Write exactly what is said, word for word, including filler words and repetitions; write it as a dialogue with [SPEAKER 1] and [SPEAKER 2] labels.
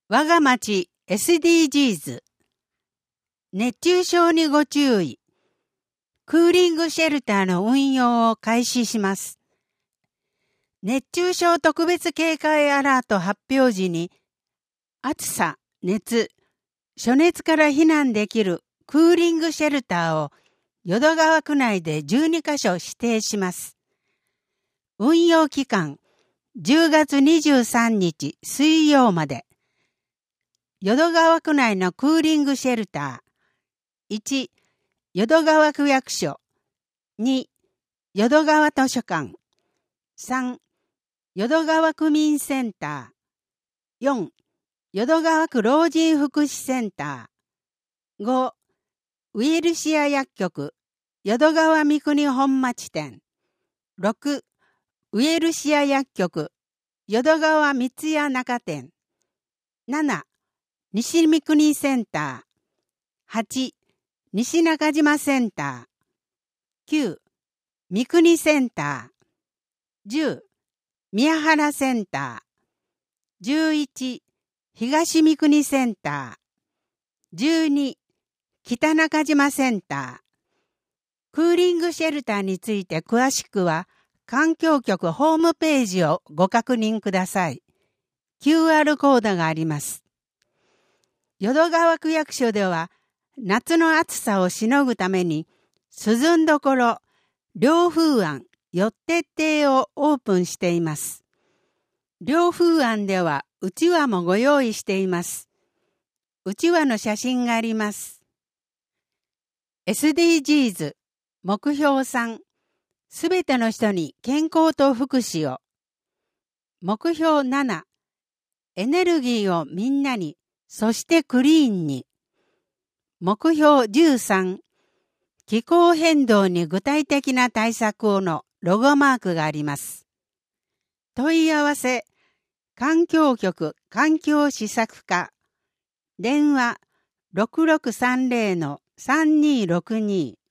[SPEAKER 1] 我が町 エスディージーズ。熱中症にご注意。クーリングシェルターの運用を開始します。熱中症特別警戒アラート発表時に、暑さ、熱、暑熱から避難できるクーリングシェルターを淀川区内でじゅうにカ所指定します。運用期間、じゅうがつにじゅうさんにち水曜まで。淀川区内のクーリングシェルター。いち、淀川区役所。に、淀川図書館。さん、淀川区民センター。よん、淀川区老人福祉センター。ご、ウィルシア薬局、淀川三国本町店。ろく、ウェルシア薬局、淀川三ツ谷中店。なな、西三国センター。はち、西中島センター。きゅう、三国センター。じゅう、宮原センター。じゅういち、東三国センター。じゅうに、北中島センター。クーリングシェルターについて詳しくは、環境局ホームページをご確認ください。キューアール コードがあります。淀川区役所では、夏の暑さをしのぐために、涼んどころ、涼風庵、よって亭をオープンしています。涼風庵では、うちわもご用意しています。うちわの写真があります。エスディージーズ、目標さん、すべての人に健康と福祉を。目標なな、エネルギーをみんなに、そしてクリーンに。目標じゅうさん、気候変動に具体的な対策をのロゴマークがあります。問い合わせ、環境局環境施策課、電話 ろくろくさんぜろのさんにーろくに